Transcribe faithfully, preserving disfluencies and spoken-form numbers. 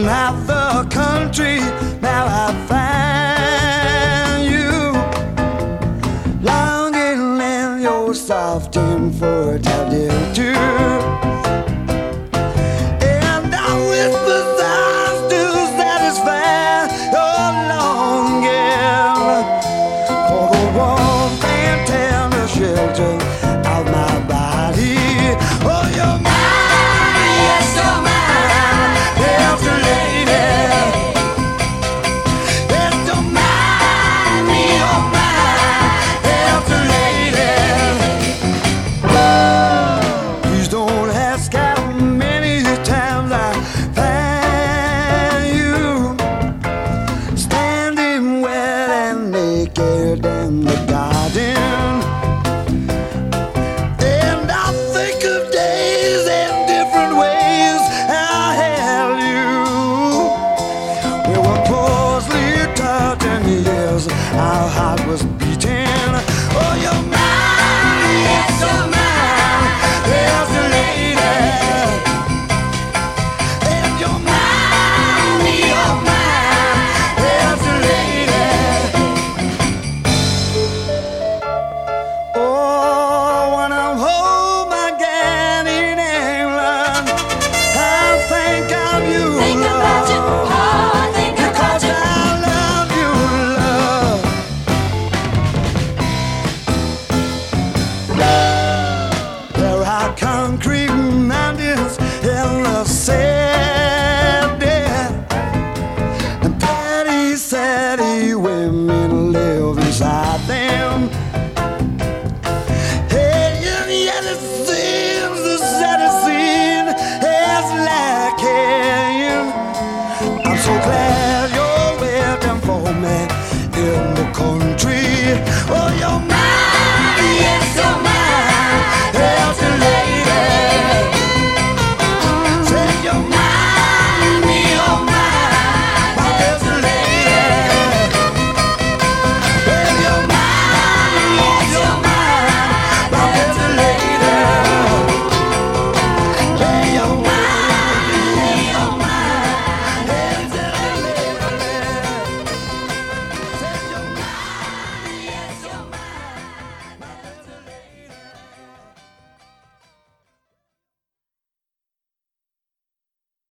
Out the country, now I find you longing in your soft and fertile too. And I whisper sighs to satisfy your longing for the warmth and tender shelter of my body. Oh, you're mine, yes, you're mine. Our heart was beating. Oh, you're mine, yes, you're mine. There's the lady, and you're mine, you're mine. There's the lady. Oh, when I'm home again in England, I think of you. Think about you, oh, think about you. Concrete mountains in the sand, and petty, saddy women live inside them. Hey, and yet it seems the saddest scene is lacking. I'm so glad you're waiting for me in the country. Oh, you're